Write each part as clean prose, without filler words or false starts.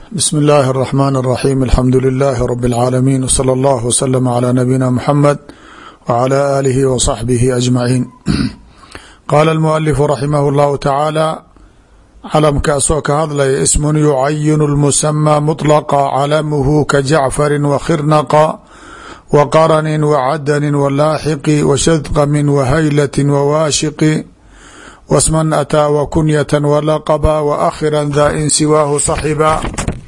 بسم الله الرحمن الرحيم الحمد لله رب العالمين وصلى الله وسلم على نبينا محمد وعلى آله وصحبه أجمعين قال المؤلف رحمه الله تعالى calamkaasoo ka hadlaya ism yucayin الmusamى مطلقa calamuhu kajacfari وkhirnaqa وqarni وcadni وlaaxiqi وshadqmi وhaylة وwaashiqi wasman ataa وkunyة وlaqba وأkhira daa in siwaahu صaxiba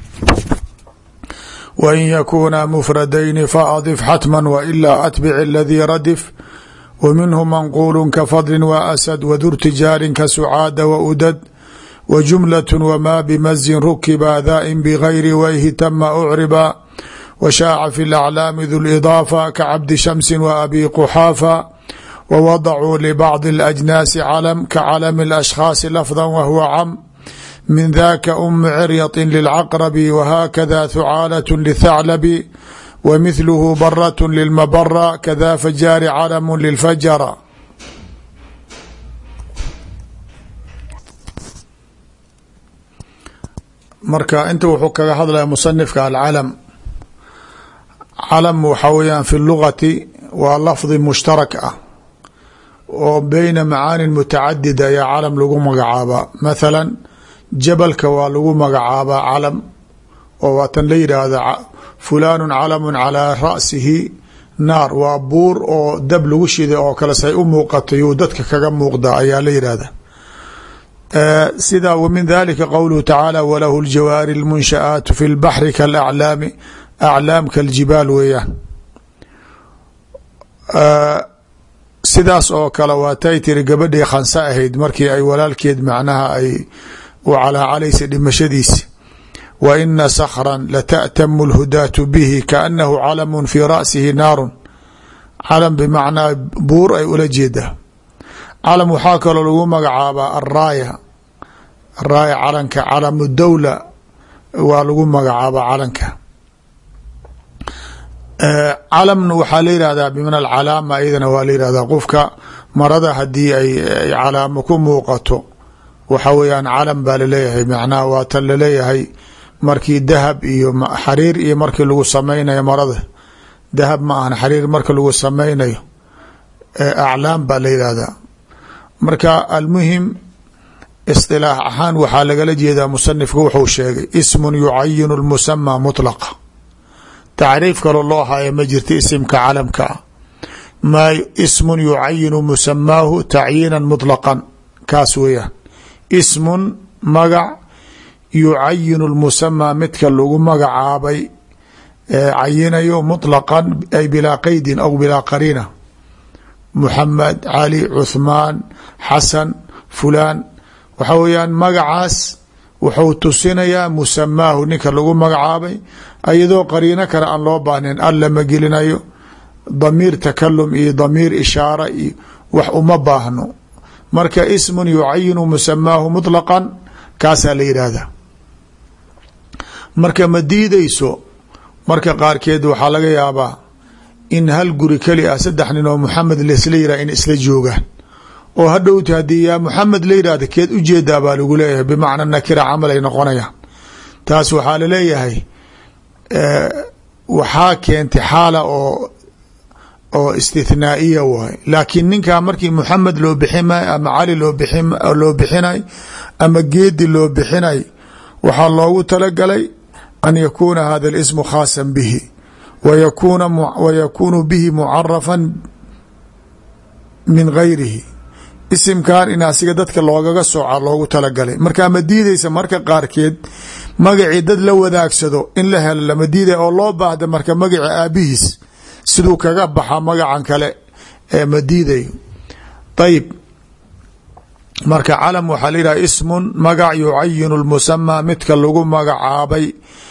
wain yakuna mfradayni faadif xatma وإlaa atbic اladii radif وminhu manqul kafadli وأsad وdu rtijaali kasucaada وudad وجملة وما بمزin رkiba ذائn بغyri wيhi tma أcriba وشhاaca في الأعلاam ذu الإضاaفة kacabdi شhمس وأbي qxاaفة ووضcuu لبعض الأجناaس clم kaclم الأشhخاaص لفظا وهو cم min ذاka أم عريط للcqرب وhkذا ثعاaلة للثعلب ومثله brة للمبرة kذا فjاr clم للفجر marka inta wuxuu kaga hadlaya musanifka alcalam calam waxaa weyaan fi lugati waa lafdi mushtarak ah oo beyna macaani mutacadida ayaa calam lagu magacaabaa mathala jabalka waa lagu magacaabaa calam oo waatan la yidhaahda fulaanu calamu calaa ra'sihi naar waa buur oo dab lagu shiday oo kale say u muuqato yuu dadka kaga muuqda ayaa la yidhaahda sida wmin dalika qowluhu tacaalى walahu اljawaari اlmunsha'aat fi اlbaxri kaاlaclaami aclaam kaljibaal weeyaan sidaas oo kale waatay tiri gabadhii khansa ahayd markii ay walaalkeed macnaha ay u calaacalaysa dhimashadiisi wa ina skran lata'tamu اlhudaatu bihi kaanahu calamu fi ra'sihi naaru calam bimacnaa buur ay ula jeedaa calam waxaa kaloo lagu magacaabaa araaya araaya calanka calamu dawla waa lagu magacaabaa calanka calamna waxaa la yihahdaa bimana alcalaama iyadana waa la yihahdaa qofka marada hadii ay calaamo ku muuqato waxa weeyaan calam baa laleeyahay macnaha waa tan laleeyahay markii dahab iyo xariir iyo markii lagu samaynayo marada dahab ma ahan xariir marka lagu samaynayo aclaam baa la yihahdaa marka almuhim isilaax ahaan waxaa lagala jeedaa musanifka wuxuu sheegay ismun yucayinu lmusamaa mutlaqa tacriif kaloo loo haayo ma jirta isimka calamka ah maa ismun yucayinu musamaahu tacyiinan mutlaqan kaas weeyaan ismun magac yucayinu lmusamaa midka lagu magacaabay cayinayo mutlaqan ay bilaa qeydin aw bilaa qariina muxamed cali cuthmaan xasan fulaan waxa weeyaan magacaas wuxuu tusinayaa musamaahu ninka lagu magacaabay iyadoo qariino kale aan loo baahnayn alla ma gelinayo damiir takalum iyo damiir ishaara iyo wax uma baahno marka ismun yucayinu musamaahu mutlaqan kaasaa la yidhaahdaa marka ma diideyso marka qaarkeed waxaa laga yaabaa in hal guri keli ah saddex nin oo muxamed laisla yihah in isla joogaan oo hadhowti haddii yaa muxamed la yihahda keed ujeedaa baa lagu leeyahay bimacna nakira camal ay noqonayaan taas waxaa laleeyahay waxaa keentay xaala oo istithnaa'iya waay laakiin ninkaa markii muxamed loo biximay ama cali loo bixinay ama geedi loo bixinay waxaa loogu talagalay an yakuuna hada اlismu khaasan bihi wykunu bihi mucarafa min gayrihi isimkan in asiga dadka loogaga sooca loogu talagalay markaa ma diideysa marka qaarkeed magacii dad la wadaagsado in la helo lama diiday oo loo baahda marka magaci aabihiis siduu kaga baxa magacan kale ee ma diidayo ayib marka calam waxaa la yidhaha ismun magac yucayinu lmusamaa midka lagu magacaabay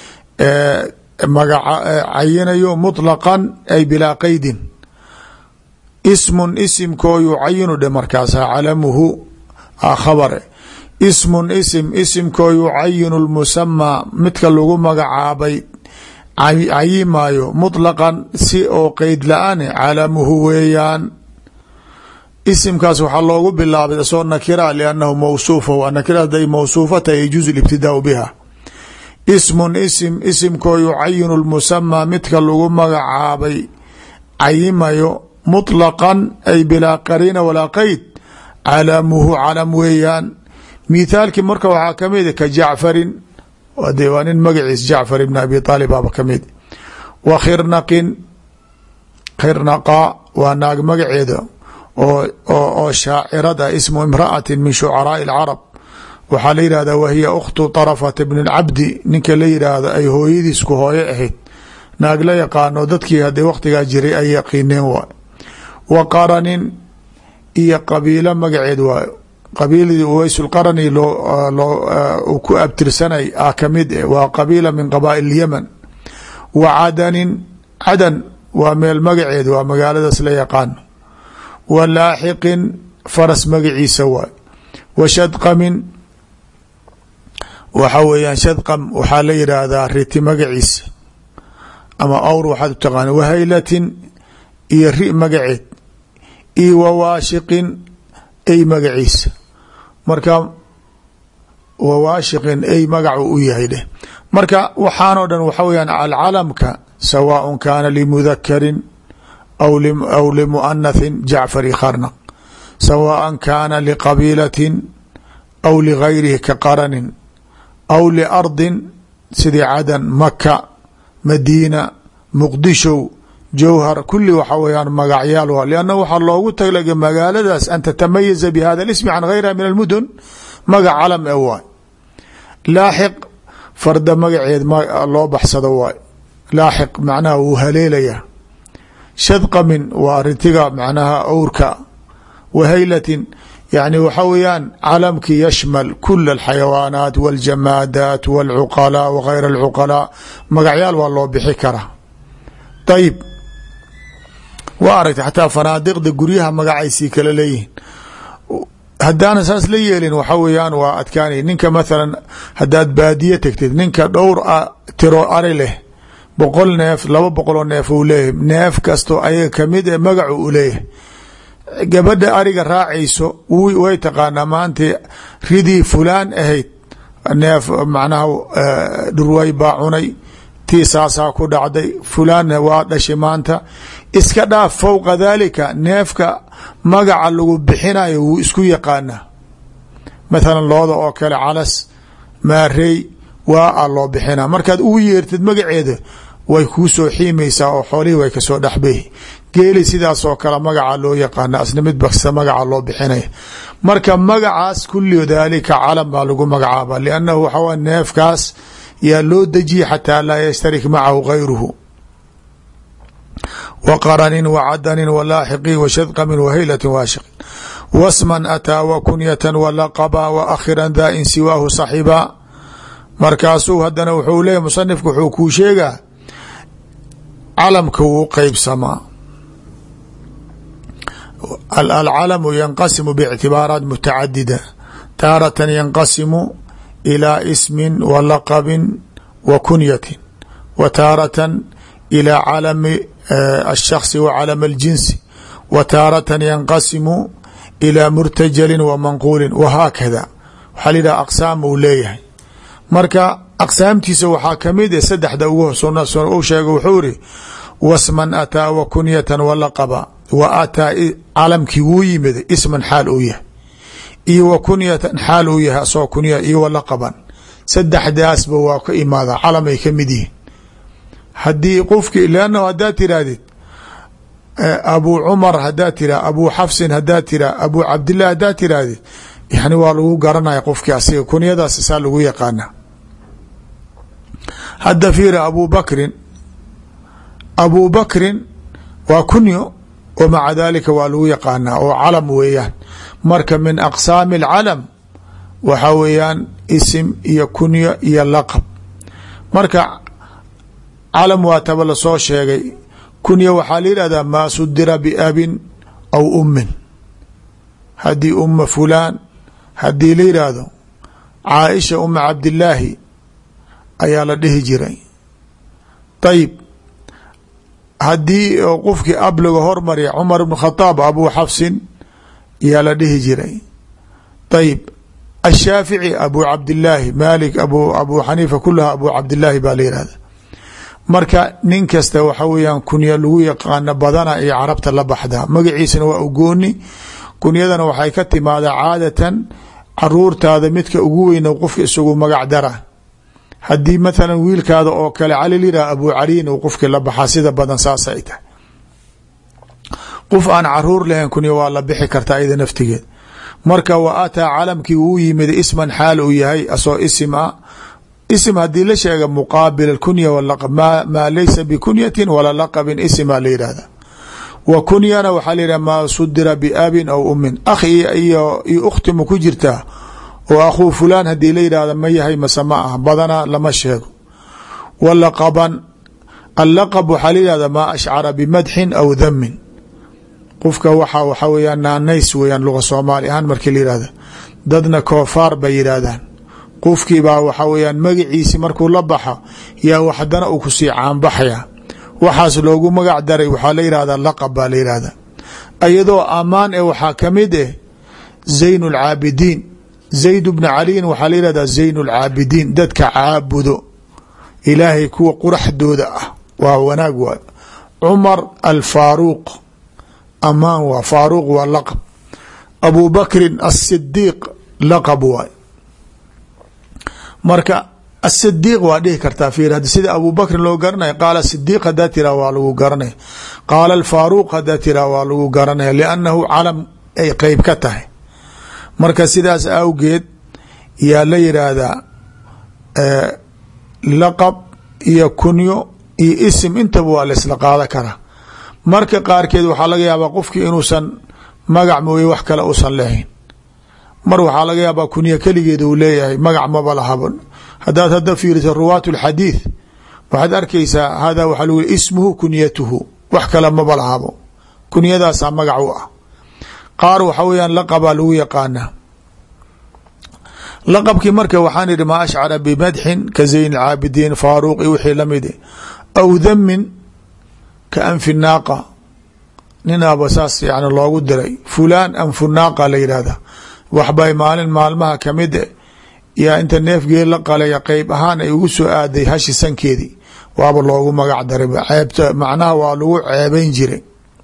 cayinayo muطlaqan ay bilaa qeydin ismun isimkoo yucayinu dhe markaasa calamuhu khabare ismun isimkoo yucayinu lmusamaa midka lagu magacaabay cayimaayo muطlaqan si oo qeyd la-ane calamuhu weeyaan isimkaas waxaa loogu bilaabay asoo nakira liannahu mawsuufa nakira haday mawsuufa tahay yajuuzu ibtidaau biha ismun isim isimkoo yucayinu lmusamaa midka lagu magacaabay cayimayo muطlaqan ay bilaa qariina walaa qeyd calamuhu calam weeyaan. mithaalkii marka waxaa kamid ka jacfarin de waa nin magaciis jacfar ibn abi aalib aba kamid. wa khirnaqin khirnaqa waa naag magaceeda oo shaacirada ismu imra'ati min shucaraaءi اlcarab waxaa la yihahda wahiya ukhtu طarafata bn اlcabdi ninka la yidhaahdo ay hooyadiisku hooyo ahayd naag la yaqaano dadkii hadee waktigaa jiray ay yaqiineen waay. wa qaranin iyo qabiilo magaceed waay qabiiladii uweysulqarani uu ku abtirsanay ah kamid waa qabiila min qabaa'il اlyaman. wa cadanin cadan waa meel magaceed waa magaaladaas la yaqaano. wa laaxiqin faras magaciisa waay. wa shadqamin waxa weeyaan shadqam waxaa la yidhaahdaa riti magaciisa ama awr waxaad u taqaana. wahaylatin iyo ri magaceed iyo wawaashiqin ay magaciisa marka wawaashiqin ay magacu u yahay dheh. marka waxaanoo dhan waxa weyaan alcalamka sawaaء kaana limudakarin aw limuanathin jacfar i kharnaq sawaaء kaana liqabiilatin aw ligayrihi ka qaranin aw liardin sidii cadan maka madiina muqdishow jowhar kuli waxa weyaan magacyaal wa lanna waxaa loogu taglagay magaaladaas an tatamayaza bihada اlismi can gayriha min almudun magac calam e waay. laaxiq farda magaceed loo baxsado waay laaxiq macnaha wuu haleelaya. shadqamin waa ritiga macnaha owrka. wahaylatin yani waxa weeyaan calamki yashmal kula alxayawaanaat waاljamaadaat wاlcuqalaa wagayr alcuqalaa magacyaal waa loo bixi karaa. ayib waa aragtay xataa fanaadiqda guryaha magacaysii kala leeyihin haddaana saas la yeelin waxa weeyaan waa adkaanay. ninka mathalan haddaad baadiye tegtid ninka dhowr tiro ari leh 100 neef 200 neef uu leeyahay neef kasto ayaga kamid e magacu u leeyahay. gabadha ariga raacayso way taqaanaa maanta ridii fulaan ahayd neef macnaha dhurway baa cunay tii saasaa ku dhacday fulaanna waa dhashay maanta iska dhaaf fowqa daalika neefka magaca lagu bixinayo wuu isku yaqaanaa. mathalan looda oo kale calas maarey waa a loo bixinaa markaad ugu yeertid magaceeda way kuu soo xiimaysaa oo xoolihii way kasoo dhexbehi. geeli sidaas oo kale magaca loo yaqaana asna mid baksta magaca loo bixinaya. marka magacaas kuli daalika calam baa lagu magacaaba liannahu waxawa neefkaas yaa loo dejiye xataa laa yashtarik macahu gayruhu. wa qaranin wa cadanin wa laaxiqin wa shadqamin wa haylatin waashiqin wasman ataa wa kunyatan wa laqaba wa akhiran daa in siwaahu saxiba. markaasuu haddana wuxuu leeyahy musanifku wuxuu kuu sheegaa calamka wuu qeybsamaa. alcalamu yanqasimu bاctibaaraat mutacadida taaratan yanqasimu ilى ismin wa laqabin wa kunyatin wa taaratan ilى calami الشhخص wa calam الجinsi wa taaratan yanqasimu ilى murtajalin wa manquulin wahaakada waxaa la yidhaha aqsaam uu leeyahay. marka aqsaamtiisa waxaa kamid saddexda ugu u sheega wuxuu iri wasman ataa wa kunyatan wa laqaba wa ataa calamkii wuu yimid isman xaal uu yahay iyo wa kunyatan xaal uu yahay asoo kunya iyo wa laqaban saddexdaasba waa ka imaada calam ay kamid yihiin. haddii qofki lannahu haddaad tirahdid abu cumar haddaad tira abu xafsin haddaad tira abu cabdilah haddaad tirahdid yani waa lagu garanaya qofkii asiga kunyadaas saa lagu yaqaana. hadda fiiri abu bakrin waa kunyo wa maca dalika waa lagu yaqaanaa oo calam weeyaan. marka min aqsaami alcalam waxaa weeyaan isim iyo kunyo iyo laqab. marka calam waa taba lasoo sheegay. kunya waxaa la yihahdaa maa sudira biabin aw ummin haddii uma fulaan haddii la yidhaahdo caaisha uma cabdillaahi ayaa la dhihi jiray. ayib haddii qofkii ab laga hormarya cumar bn khadaab abu xafsin yaa la dhihi jiray. ayib الshaafiعي abu cabdالlaahi malik abu xaniifa kulaha abu cabdالlaahi baa la yihahda marka nin kasta waxa weeyaan kunya lagu yaqaano badana iyo carabta la baxdaa magaciisana waa ugooni kunyadana waxay ka timaadaa caadatan caruurtaada midka ugu weyna qofka isagu magac dara haddii mathalan wiilkaada oo kale cali lyihaha abu caliin uu qofkii la baxaa sida badan saasay tahay qof aan caruur lahayn kunya waa la bixi kartaa iyada naftigeed marka wa ataa calamkii uu yimid isman xaal uu yahay asoo isim ah isim haddii la sheega muqaabil kunya walaqab maa laysa bikunyatin wala laqabin isima la yihahda wa kunyana waxaa la yidhah maa sudira biabin aw umin akh iyo ukhtimu ku jirtaa oo akhuu fulaan haddii la yidhahda ma yahay mase ma ah badana lama sheego walaqaban allaqab waxaa la yihahda maa ashcara bimadxin aw damin qofka waxa weyaan naanays weyaan luga soomaali ahaan markii la yihahda dadna koofaar bay yidhaahdaan qofkiibaa waxa weyaan magaciisi markuu la baxo yaa waxdana uu kusii caanbaxaya waxaas loogu magac daray waxaa la yihahdaa laqab baa la yihahda iyadoo ammaan e waxaa kamid eh zayn اlcaabidiin zayd bna caliyin waxaa la yihahdaa zayn اlcaabidiin dadka caabudo ilaahay kuwa quraxdooda ah waa wanaag waay cumar alfaaruuq amaan waa faaruuq waa laqab abu bakrin asidiiq laqab waay marka asidiiq waa dhihi kartaa fiir sida abu bakrin loo garanaya qaala sidiiq hadaa tiraa waa lagu garanaya qaala alfaaruuq hadaa tiraa waa lagu garanaya liannahu calam ay qeyb ka tahay marka sidaas awgeed yaa la yidhaahdaa laqab iyo kunyo iyo isim intaba waa la isla qaada karaa marka qaarkeed waxaa laga yaabaa qofkii inuusan magac mooye wax kale usan lahayn mar waxaa laga yaabaa kunya keligeed uu leeyahay magac maba lahabo hadaad hadda fiirisa ruwaat اlxadiiث waxaad arkaysaa hada waxaa lagu ismuhu kunyatuhu wax kale maba lahabo kunyadaasaa magac u ah qaar waxa weyaan laqabaa lagu yaqaanaa laqabkii marka waxaan idhi maa ashcara bimadxin ka zayn اcaabidiin faaruuqi wixii lamid aw damin ka anfi naaqa ninaaba saas yani loogu diray fulaan anfu naaqa la yidhahda waxbay maalin maalmaha kamid yaa inta neefgeel la qalaya qeyb ahaan ay ugu soo aaday hashi sankeedii waaba loogu magac daray ceebta macnaha waa lagu ceebeyn jiray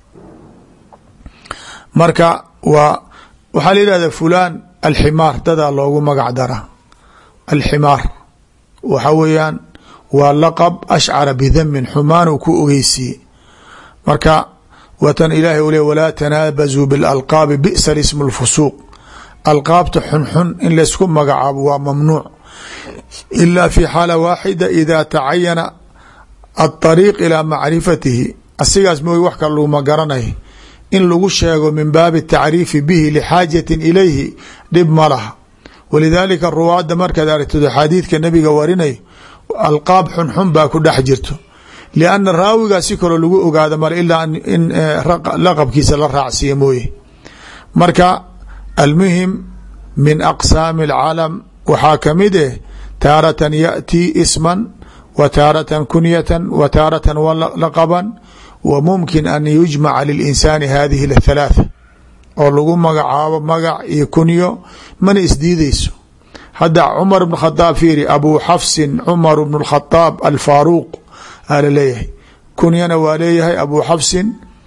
marka waxaa la yidhahda fulaan alximaar dadaa loogu magac dara alximaar waxa weeyaan waa laqab ashcara bidamin xumaan uu ku ogeysiiyey marka watan ilaahay u le walaa tanaabazuu bilalqaabi bi'sa ismu lfusuuq alqaabta xunxun in laysku magacaabo waa mamnuuc ilaa fi xaala waaxida ida tacayana aطariiq ilaa macrifatihi asigaas mooy wax kale laguma garanay in lagu sheego min baabi tacriifi bihi lixaajatin ilayhi dhib ma laha walidaalika ruwaadda markaad aragtid xaadiidka nabiga warinay alqaab xunxun baa ku dhex jirto lianna raawigaa si kaloo lagu ogaado male ilaa in laqabkiisa la raacsiiya mooye marka almuhim min aqsaami alcalam waxaa kamid eh taaratan yaأtii isman wa taaratan kunyatan wa taaratan laqaban wa mumkin an yujmaca lilinsaani hadihi اthalaaثa oo lagu magacaabo magac iyo kunyo mana isdiideyso hadda cumar bn khadaab fiiri abu xafsin cumar bn اkhadaab alfaaruuq aa laleeyahay kunyana waa leeyahay abu xafsin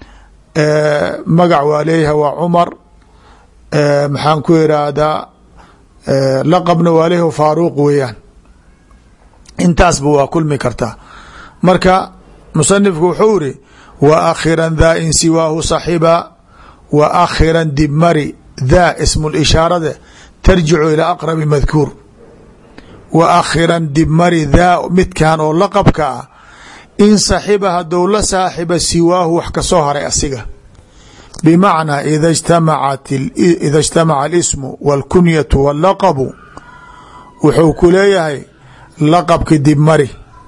magac waa leeyahay waa cumar maxaan ku irahdaa laqabna waa leeyahay faaruuq weeyaan intaasba waa kulmi kartaa marka musanifku wuxuu iri wa akhiran daa in siwaahu saxiba wa akhiran dibmari daa ismu lishaarade tarjicu ilaa aqrabi madkuur wa akhiran dibmari daa midkan oo laqabka ah in saxiba hadou la saaxiba siwaahu wax kasoo haray asiga bmacnaa ida اجtamaca اlismu wاlkunyatu wاllaqabu wuxuu ku leeyahay laqabki dib mari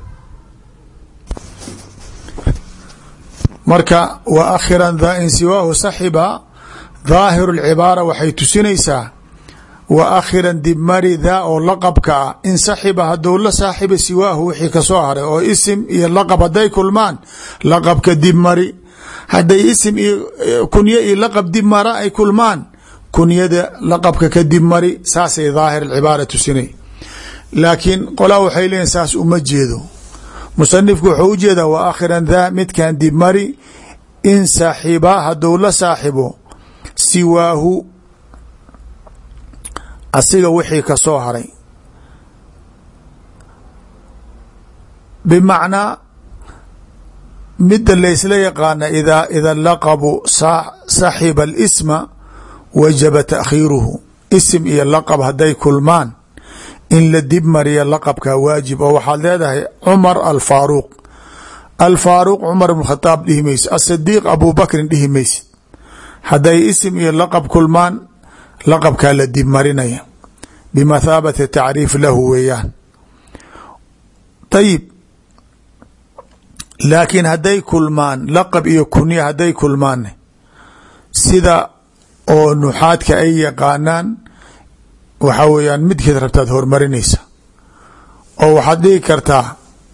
marka wa akhira daa in siwaahu saxiba daahiru اlcibaara waxay tusinaysaa wa akhira dib mari daa oo laqabka ah in saxiba hadou la saaxiba siwaahu wixii kasoo haray oo isim iyo laqab hadday kulmaan laqabka dib mari hadday isim iyo kunye iyo laqab dib mara ay kulmaan kunyada laqabka kadib mari saasay daahir cibaara tusinay laakiin qolaa waxay leeyihin saas uma jeedo musanifku wuxuu u jeedaa wa aakhiran daa midkan dib mari in saaxiba hadduu la saaxibo siwaahu asiga wixii ka soo haray bimacnaa midda laysla yaqaana ida laqabu saxiba alisma wajaba taakhiiruhu isim iyo laqab hadday kulmaan in la dib mariya laqabka waajib oo waxaad leedahay cumar alfaaruuq cumar ibn khadaab dhihi maysid asadiiq abubakrin dhihi maysid hadday isim iyo laqab kulmaan laqabkaa la dib marinaya bimathaabati tacriif lahu weeyaan ayib laakiin hadday kulmaan laqab iyo kunya hadday kulmaan sida oo nuxaadka ay yaqaanaan waxaa weeyaan midkeed rabtaad hormarinaysa oo waxaad dhihi kartaa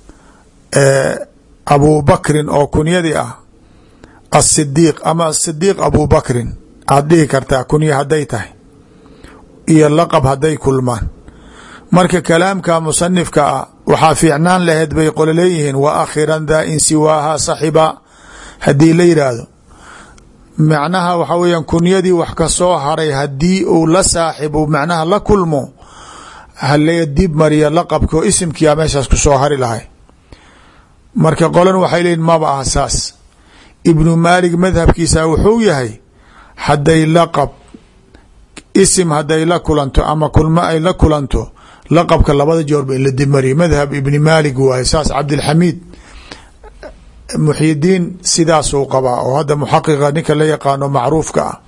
abubakrin oo kunyadii ah asidiiq ama asidiiq abubakrin aad dhihi kartaa kunya hadday tahay iyo laqab hadday kulmaan marka kalaamka musanifka ah waxaa fiicnaan laheyd bay qolo leeyihiin wa akhiran daa in siwaaha saxiba haddii la yidhaahdo macnaha waxaa weeyaan kunyadii wax ka soo haray haddii uu la saaxibo macnaha la kulmo halaga dib mariya laqabkao isimkiia meeshaas ku soo hari lahay marka qolan waxay leeyihin maba aha saas ibnu maalik madhabkiisa wuxuu yahay hadday laqab isim hadday la kulanto ama kulmo ay la kulanto laqabka labada joorba in la dib mariya madhab ibni maalik waaye saas cabdilxamiid muxyidiin sidaasuu qabaa oo hadda muxaqiqa ninka la yaqaano macruufka ah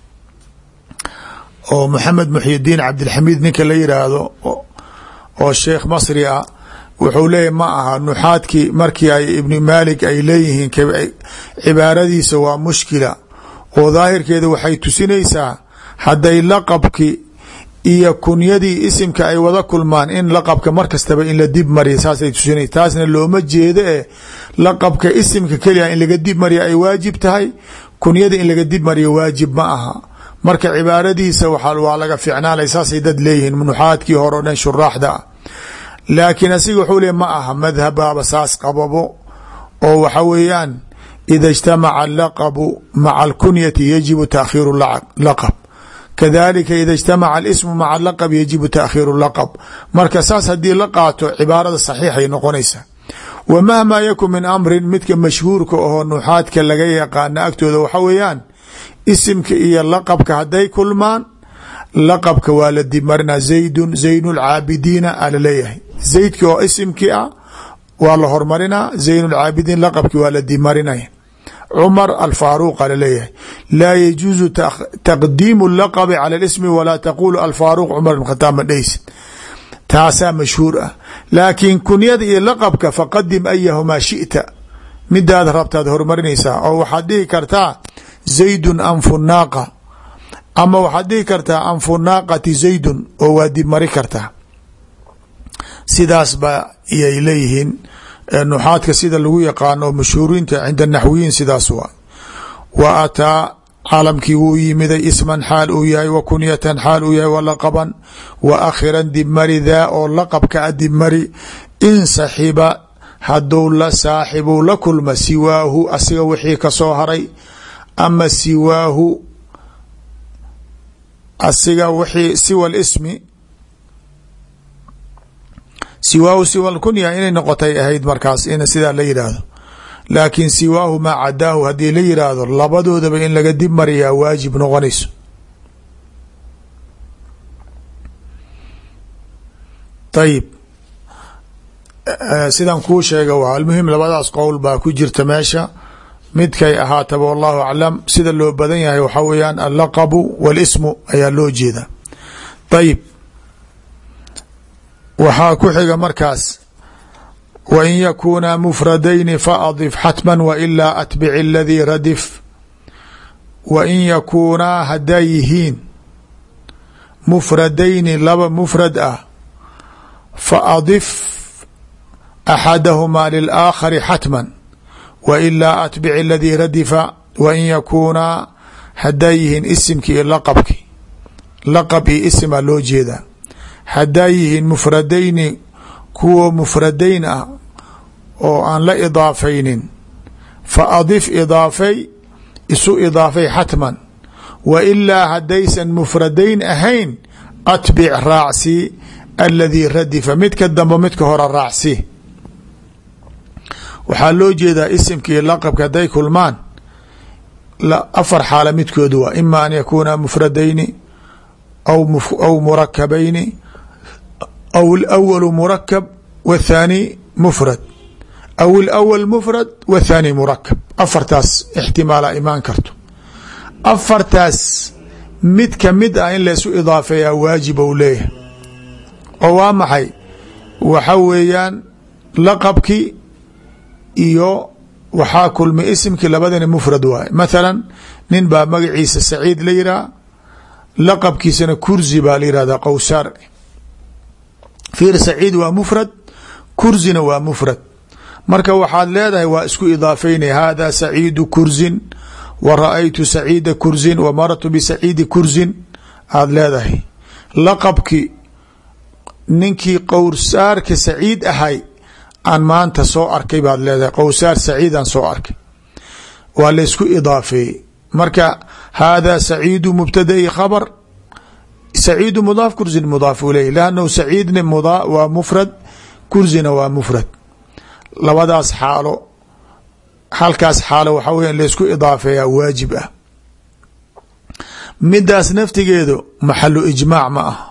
oo maxamed muxyidiin cabdilxamiid ninka la yiraahdo oo sheekh masri ah wuxuu leeyahy ma aha nuxaadkii markii ay ibni maalik ay leeyihiin cibaaradiisa waa mushkila oo daahirkeeda waxay tusinaysaa hadday laqabkii iyo kunyadii isimka ay wada kulmaan in laqabka mar kastaba in la dib mariya saasay tusinaysa taasna looma jeedo laqabka isimka keliya in laga dib mariya ay waajib tahay kunyada in laga dib mariya waajib ma aha marka cibaaradiisa waa laga ficnaanay saasay dad leeyihiin nuxaadkii hore o dhan shuraaxda ah laakiin asiga wuxuu leey ma aha madhabaaba saas qababo oo waxa weeyaan ida اجtamaca alaqabu maca alkunyati yajibu taakhiiru laqab kadalika ida اجtamaca alismu maca alaqab yajibu taakhiiru laqab marka saas haddii la qaato cibaarada saxiixay noqonaysa wa mahmaa yakun min amrin midka mashhuurka ahoo nuxaadka laga yaqaana agtooda waxa weeyaan isimka iyo laqabka hadday kulmaan laqabka waa la dib marina zaydun zayn lcaabidiina ala leeyahay zaydki oo isimkii ah waa la hormarinaa zayn lcaabidiin laqabki waa la dib marinaya cumar alfaaruuq ala leeyahay laa yajuuzu taqdiimu laqabi cala lismi walaa taqulu alfaaruq cumar bn khataab ma dheysid taasaa mashhuur ah laakiin kunyada iyo laqabka faqadim ayahumaa shita midaad rabtaad hormarinaysaa oo waxaad dhihi kartaa zaydun anfu naaqa ama waxaad dhihi kartaa anfu naaqati zaydun oo waa dib mari kartaa sidaas ba iyay leeyihiin nuxaadka sida lagu yaqaano mashhuuriinta cinda naxwiyiin sidaas waa wa ataa caalamkii wuu yimiday isman xaal uu yahay wa kunyatan xaal uu yahay wa laqaban wa akhiran dibmari daa oo laqabka a dibmari in saxiba hadduu la saaxibu la kulma siwaahu asiga wixii ka soo haray ama siwaahu asiga wixii siwa lismi siwaahu siwa lkunya inay noqotay ahayd markaas in sidaa la yidhaahdo laakiin siwaahu maa cadaahu haddii la yidhaahdo labadoodaba in laga dib mariyaa waajib noqonayso ayib sidaan kuu sheega waa almuhim labadaas qowl baa ku jirta meesha midkay ahaataba wallahu aclam sida loo badan yahay waxaa weeyaan allaqabu walismu ayaa loo jeeda ayib waxaa ku xiga markaas wain yakunaa mufradayni faadif xatma wailaa atbic aladii radif wain yakunaa hadday yihiin mufradayni laba mufrad ah faadif axadahumaa lilaakhari xatman wailaa atbic aladii radifa wain yakunaa hadday yihiin isimkii iyo laqabkii laqab iyo ismaa loo jeedaa. haddaa yihiin mufradayni kuwa mufradayn ah oo aan la idaafaynin fa adif idaafay isu idaafay xatman, wa ilaa haddaysan mufradayn ahayn atbic raacsi aladii radifa, midka dambe midka hore raacsi. waxaa loo jeedaa isimka iyo laqabka hadday kulmaan afar xaala midkoodu waa ima an yakuuna mufradayni aw murakabayni aw اlأwl murakab wاthaani mufrad aw اlأwl mufrad wاthaani murakab. afartaas ixtimaala imaan karto. afartaas mid kamid ah in laysu idaafeeyaa waajib ou leeyahay oo waa maxay? waxa weeyaan laqabkii iyo waxaa kulmay isimkii labadani mufrad waaye. mathala nin baa magaciisa saciid la yidhaha, laqabkiisana kursi baa la yihahdaa qowsaar. fiir, saciid waa mufrad, kursina waa mufrad. marka waxaad leedahay waa isku idaafeynaya hada saciidu kursin wa ra-aytu saciida kursin wa marartu bisaciidi kursin aad leedahay. laqabkii ninkii qowsaarka saciid ahay aan maanta soo arkay baad leedahay, qowsaar saciidaan soo arkay, waa laysku idaafeeyey. marka hada saciidu mubtadai khabr, saciidu mudaaf kursin mudaaf ileyh, lannahu saciidna waa mufrad, kursina waa mufrad. labadaas xaalo, halkaas xaalo waxaa weya in laysku idaafeeyaa waajib ah. midaas naftigeedu maxalu ijmaac ma ah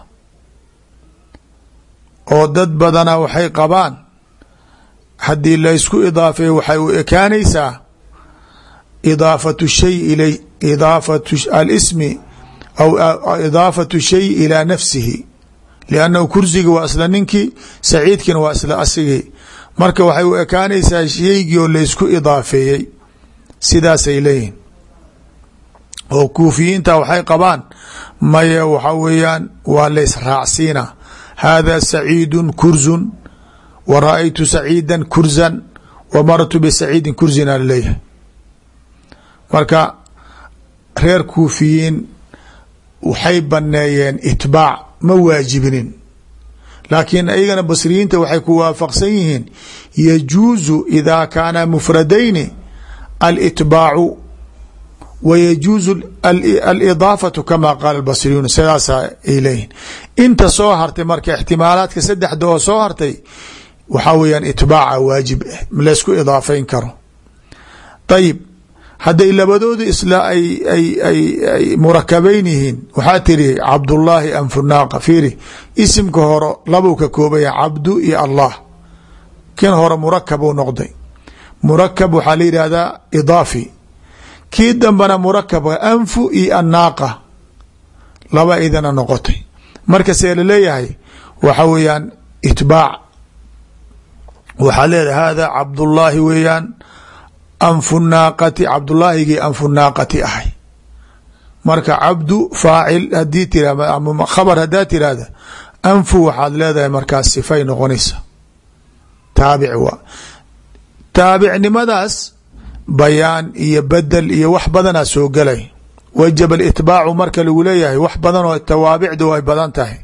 oo dad badana waxay qabaan haddii laysku idaafeeyo waxay u ekaanaysaa idaafatu shay ilay idaafatu alismi aw idaafatu shay ilaa nafsihi, liannahu kursiga waa isla ninkii, saciidkina waa isla asigii. marka waxay u ekaanaysaa shaygii oo laysku idaafeeyey. sidaasay leeyihin oo kuufiyiinta waxay qabaan maya, waxa weeyaan waa lays raacsiina. hada saciidun kursun wa ra-aytu saciidan kursan wa marartu bisaciidin kursina laleeyahay. marka reer kuufiyiin waxay baneeyeen itbaac, ma waajibinin. laakiin ayagana basriyiinta waxay ku waafaqsan yihiin yajuuzu ida kaana mufradayni alitbaacu wa yajuuzu alidaafatu kama qaala basriyuun. sidaasa ay leeyihin. inta soo hartay marka ixtimaalaadka saddexda oo soo hartay waxaa weeyaan itbaaca waajib ah, laysku idaafeyn karo. ayib, hadday labadooda isla ay murakabayn yihiin, waxaa tiri cabdullaahi anfunaaqa. fiiri, isimka hore labuu ka koobaya, cabdu iyo allah. kan hore murakab uu noqday, murakab waxaa la yidhaahdaa idaafi. kii dambena murakabka anfu iyo annaaqa, laba idana noqotay. marka see laleeyahay waxa weeyaan itbaac. waxaa leedahay hada cabdullaahi weeyaan anfu naaqati, cabdullaahigii anfu naaqati ahay. marka cabdu faacil hadii tira khabar hadaa tirahda, anfu waxaad leedahay markaas sifay noqonaysa, taabic waa. taabicnimadaas bayaan iyo bedel iyo wax badanaa soo gelay. wajaba itbaacu marka lagu leeyahay wax badan oo tawaabicdu ay badan tahay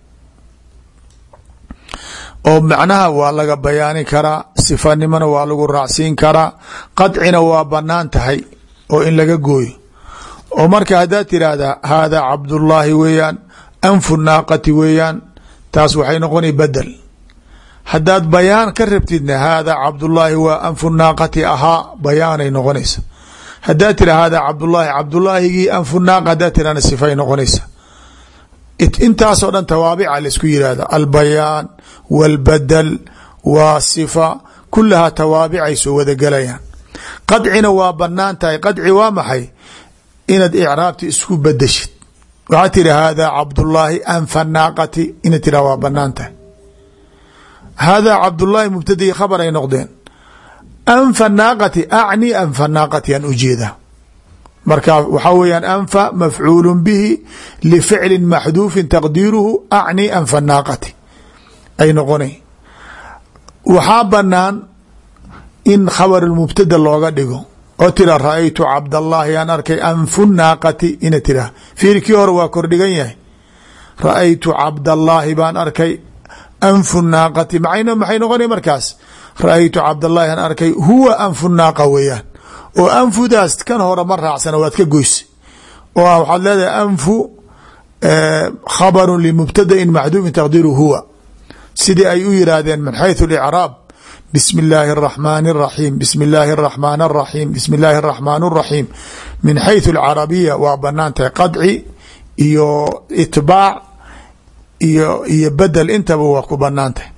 oo macnaha waa laga bayaani karaa, sifanimona waa lagu raacsiin karaa, qadcina waa banaan tahay oo in laga gooyo. oo marka haddaad tiraahda hada cabdullaahi weeyaan anfu naaqati weeyaan, taas waxay noqona bedel. haddaad bayaan ka rabtidna hada cabdullaahi waa anfu naaqati ahaa, bayaanay noqonaysa. haddaad tira hada cabdullaahi, cabdullaahigii anfu naaqa haddaad tirahna sifay noqonaysa. intaasoo dhan tawaabica laisku yihahda, albayaan walbadel waa sifa, kulahaa tawaabicay soo wada gelayaan. qadcina waa banaan tahay. qadci waa maxay? inaad icraabti isku bedeshid. waxaad tiri hada cabdullaahi anfa naaqati, inaad tira waa banaan tahay. hada cabdullaahi mubtadii khabar ay noqdeen, anfa naaqati acni anfa naaqati aan ujeeda. marka waxaa weyaan anfa mafcuulu bihi lificli maxduufin taqdiiruhu acni anfa naaqati ay noqonay. waxaa banaan in khabar mubtada looga dhigo oo tira ra-aytu cabdallaahi aan arkay anfu naaqati ina tira. fiiri kii hore waa kordhigan yahay, ra'aytu cabdallaahi baan arkay anfu naaqati maxay noqona markaas ra'aytu cabdallaahi aan arkay huwa anfu naaqa weeyaan oo anfudaas kan hore ma raacsana waad ka goysa oo waxaad leedahay anfu khabaru limubtadain maxduufin taqdiiru huwa sidii ay u yiraahdeen min xayثu اlicraab bismi اllaahi الraxmaani الraxiim bismi اllaahi الraxmaan الraxiim bismi اllaahi الraxmaan الraxiim min xayثu اlcarabiya waa banaan tahay qadci iyo itbaac iyo bedel intaba waa ku banaan tahay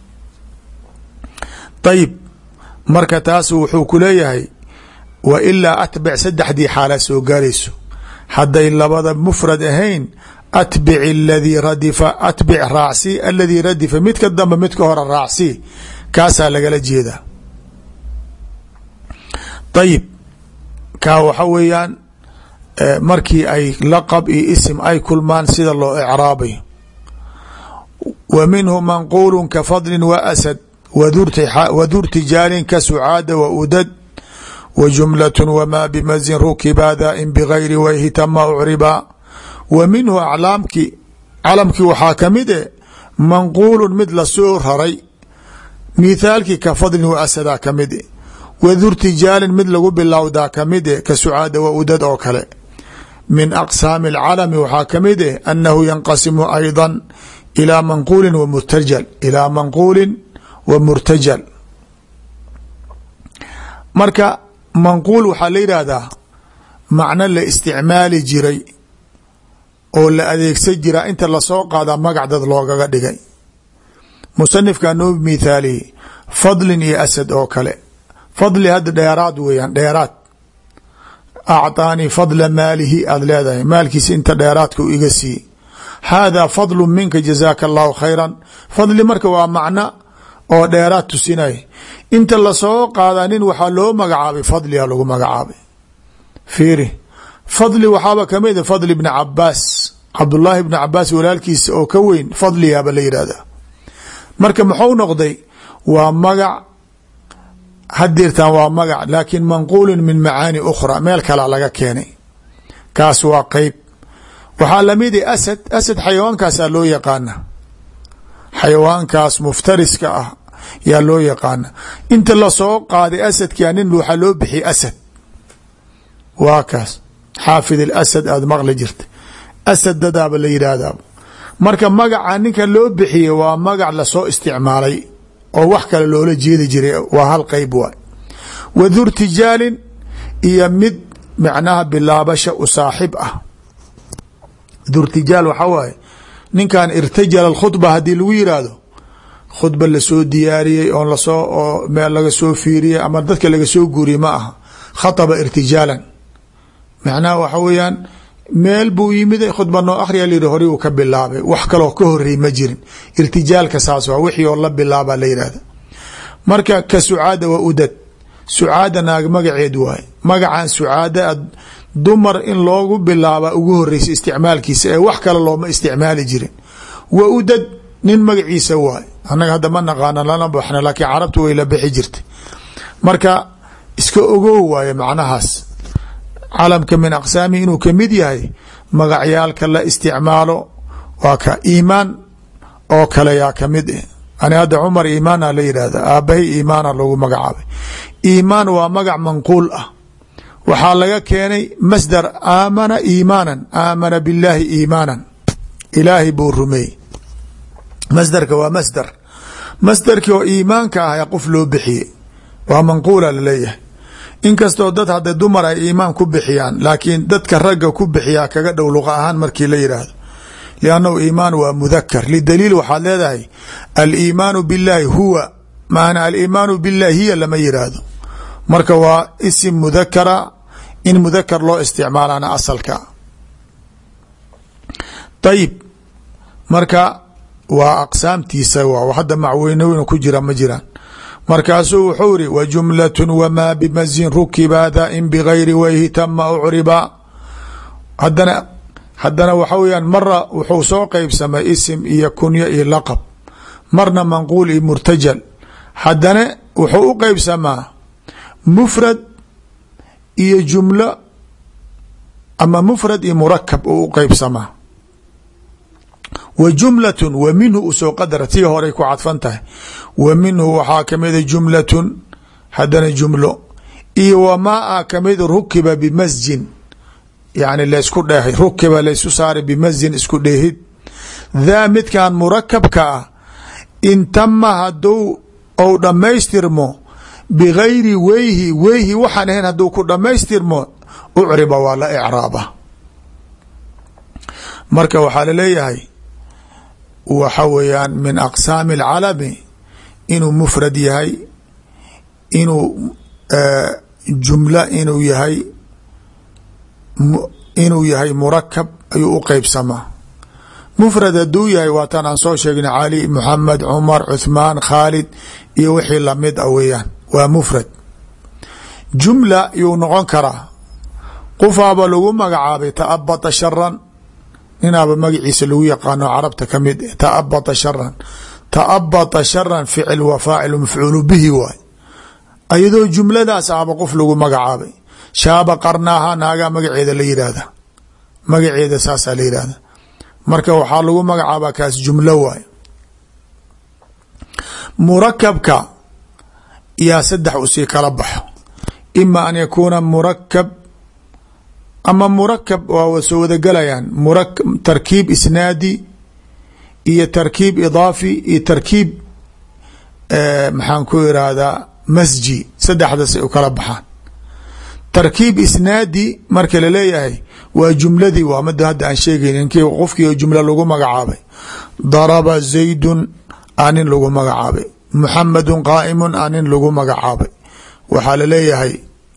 ayib marka taas wuxuu ku leeyahay wa ilaa atbic saddexdii xaala soo gaarayso hadday labada mufrad ahayn atbic aladii radifa atbic raacsi aladii radifa midka dambe midka hore raacsi kaasaa lagala jeedaa ayib kaa waxa weeyaan markii ay laqab iyo isim ay kulmaan sida loo icraabayo wa minhu manquulu ka fadli wa asad wadurtijaalin ka sucaada wa udad wa jumlaة wmaa bimazin rukiba dain bgayri wayhi tama ucriba wa minhu aclaamki calamkii waxaa kamid e manquulu mid lasoo raray mithaalkii ka fadlin wa asadaa kamid e wadurtijaalin mid lagu bilowdaa kamid e ka sucaada wa udad oo kale min aqsaami اlcalami waxaa kamid e anahu yanqasimu ayضa ilى manquuli wa murtajal ilaa manquuli wa murtajal marka manquul waxaa la yidhaahdaa macno la isticmaali jiray oo la adeegsan jiraa inta lasoo qaadaa magac dad loogaga dhigay musanifkaa noo mithaalihi fadlin iyo asad oo kale fadli hadda dheeraad weeyaan dheeraad acطaanii fadla maalihi aada leedahay maalkiisa inta dheeraadka u iga siiye haadaa fadlu minka jazaaka allahu khayra fadli marka waa macno oo dheeraad tusinay inta lasoo qaadaa nin waxaa loo magacaabay fadliga lagu magacaabay fiiri fadli waxaaba kamid fadli bni cabaas cabdullaahi bni cabaas walaalkiisa oo ka weyn fadligaaba la yidhahdaa marka muxuu noqday waa magac hadirtan waa magac laakin manquulun min macaani ukhra meel kalea laga keenay kaas waa qeyb waxaa lamid asad asad xayawaankaasaa loo yaqaana xayawaankaas muftariska ah yaa loo yaqaana inta lasoo qaaday asadkia nin waxaa loo bixiyay asad waa kaas xaafid alasad aada maqli jirta asad dadaaba la yidhaahdaa marka magaca ninka loo bixiyey waa magac lasoo isticmaalay oo wax kale loola jeedi jiray waa hal qeyb waay wa durtijaalin iyo mid macnaha bilaabasha u saaxib ah durtijaal waxaa waaye ninkan irtajala khudba haddii lagu yiraahdo khudba lasoo diyaariyey oo lasoo oo meel laga soo fiiriyey ama dadka laga soo guuriyey ma aha khaطba irtijaalan macnaha waxa weeyaan meel buu yimid khudba noo akhriya layihi hori uu ka bilaabay wax kaloo ka horey ma jirin irtijaalka saas waa wixii oo la bilaaba la yihahda marka ka sucaada wa udad sucaada naag magaceed waaye magacan sucaada dumar in loogu bilaaba ugu horeysa isticmaalkiisa ee wax kale looma isticmaali jirin wa udad nin magaciisa waay annaga hadda ma naqaana lana baxna laakiin carabtu way la bixi jirtay marka iska ogow waaye macnahaas calamka min aqsaamihi inuu kamid yahay magacyaalka la isticmaalo waa ka iimaan oo kale yaa kamid eh ani hadda cumar iimaana la yidhahda aabahay iimaana loogu magacaabay iimaan waa magac manquul ah waxaa laga keenay masdar aamana iimaanan aamana billaahi iimaanan ilaahay buu rumeeyey masdarka waa masdar masdarkii oo iimaanka ah ee qof loo bixiyey waa manquula laleeyahay inkastoo dad hadda dumar ay iimaan ku bixiyaan laakiin dadka ragga ku bixiyaa kaga dhow luqa ahaan markii la yidhaahdo liannahu iimaan waa mudakar lidaliil waxaad leedahay aliimaanu billaahi huwa maana aliimaanu billahi hiya lama yidhaahdo marka waa isim mudakara in mudakar loo isticmaalana asalka ayib marka waa aqsaamtiisa hadda macweynoyn ku jira ma jiraan markaasuu wuxuu iri wa jumlaة wmaa bimazin rukiba dain bgayri wayhi tama ucriba haddana waxa weyaan mara wuxuu soo qeybsamay isim iyo kunyo iyo laqab marna manquul iyo murtajal haddana wuxuu u qeybsamaa mufrad iyo jumlo ama mufrad iyo murakab uu u qeybsamaa wa jumlatun wa minhu usoo qadara tii horay ku cadfan tahay wa minhu waxaa kamida jumlatun haddana jumlo iyo wamaa kamid rukiba bimasjin yani laysku dheehay rukiba laysu saaray bimasjin isku dheehid daa midkan murakabka ah in tama haduu ou dhammaystirmo bigayri weyhi waxaan ahayn hadduu ku dhammaystirmo ucriba waa la icraaba marka waxaa laleeyahay waxa weeyaan min aqsaami alcalami inuu mufrad yahay inuu jumla inuu yahay murakab ayuu u qeybsamaa mufrad haduu yahay waataan aan soo sheegna cali muxamed cumar cuthmaan khaalid iyo wixii lamid a weeyaan waa mufrad jumla yuu noqon karaa qofaaba lagu magacaabay taabata sharan ninaaba magaciisa lagu yaqaano carabta kamid taabata sharan ficil wa faacil mafcuulu bihi waay ayadoo jumladaas ahba qof lagu magacaabay shaaba qarnaaha naagaa magaceeda la yihahda magaceeda saasaa la yihahda marka waxaa lagu magacaabaa kaas jumlo waay murakabka yaa saddex usii kala baxo ima an yakuuna murakab ama murakab waa soo wadagelayaan tarkiib isnaadi iyo tarkiib idaafi iyo tarkiib maxaan ku irahdaa masji saddexdaasay u kala baxaan tarkiib isnaadi marka laleeyahay waa jumladii waa mada hadda aan sheegayn inkii qofkii jumla lagu magacaabay daraba zaydun anin lagu magacaabay muxamedun qaa'imun anin lagu magacaabay waxaa laleeyahay